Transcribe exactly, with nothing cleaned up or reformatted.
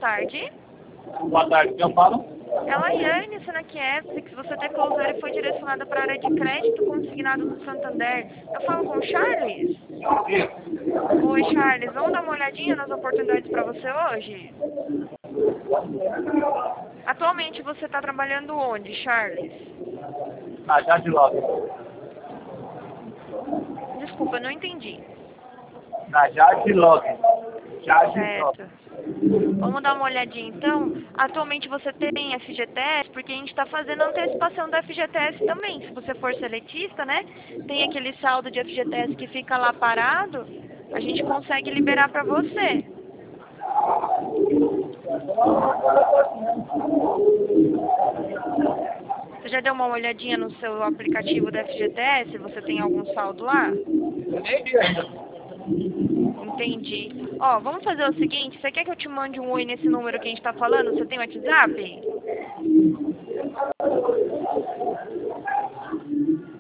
tarde. Boa tarde, quem eu falo? É a Laiane, Senaquiep, que você declarou e foi direcionada para a área de crédito consignado no Santander. Eu falo com o Charles? Isso. Oi, Charles. Vamos dar uma olhadinha nas oportunidades para você hoje? Atualmente você está trabalhando onde, Charles? Na Jardim Lopes. Desculpa, não entendi. Na Jardim Lopes. Jardim Lopes. Certo. Vamos dar uma olhadinha então. Atualmente você tem F G T S, porque a gente está fazendo a antecipação da F G T S também. Se você for seletista, né? Tem aquele saldo de F G T S que fica lá parado, a gente consegue liberar para você. Você já deu uma olhadinha no seu aplicativo da F G T S? Você tem algum saldo lá? Nem vi ainda. Entendi. Ó, vamos fazer o seguinte, você quer que eu te mande um oi nesse número que a gente tá falando? Você tem WhatsApp?